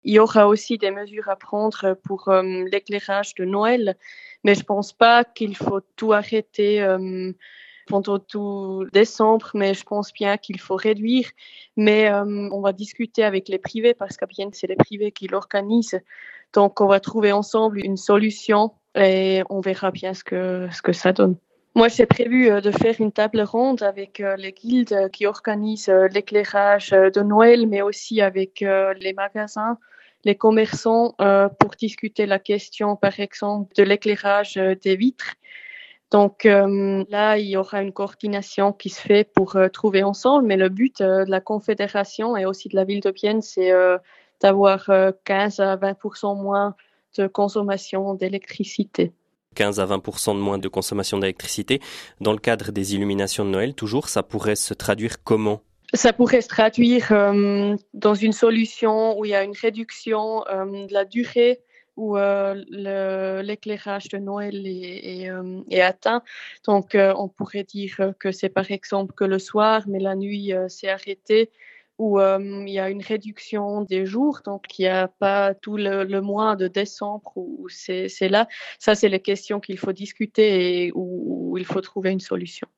Il y aura aussi des mesures à prendre pour l'éclairage de Noël, mais je pense pas qu'il faut tout arrêter pendant tout décembre, mais je pense bien qu'il faut réduire. Mais on va discuter avec les privés parce que bien c'est les privés qui l'organisent. Donc on va trouver ensemble une solution et on verra bien ce que ça donne. Moi, j'ai prévu de faire une table ronde avec les guildes qui organisent l'éclairage de Noël, mais aussi avec les magasins, les commerçants, pour discuter la question, par exemple, de l'éclairage des vitres. Donc là, il y aura une coordination qui se fait pour trouver ensemble, mais le but de la Confédération et aussi de la ville de Bienne, c'est d'avoir 15 à 20% moins de consommation d'électricité. 15 à 20% de moins de consommation d'électricité. Dans le cadre des illuminations de Noël, toujours, ça pourrait se traduire comment? Ça pourrait se traduire dans une solution où il y a une réduction de la durée où l'éclairage de Noël est atteint. Donc, on pourrait dire que c'est par exemple que le soir, mais la nuit, c'est arrêté, où il y a une réduction des jours, donc il n'y a pas tout le mois de décembre où c'est là. Ça, c'est les questions qu'il faut discuter et où il faut trouver une solution.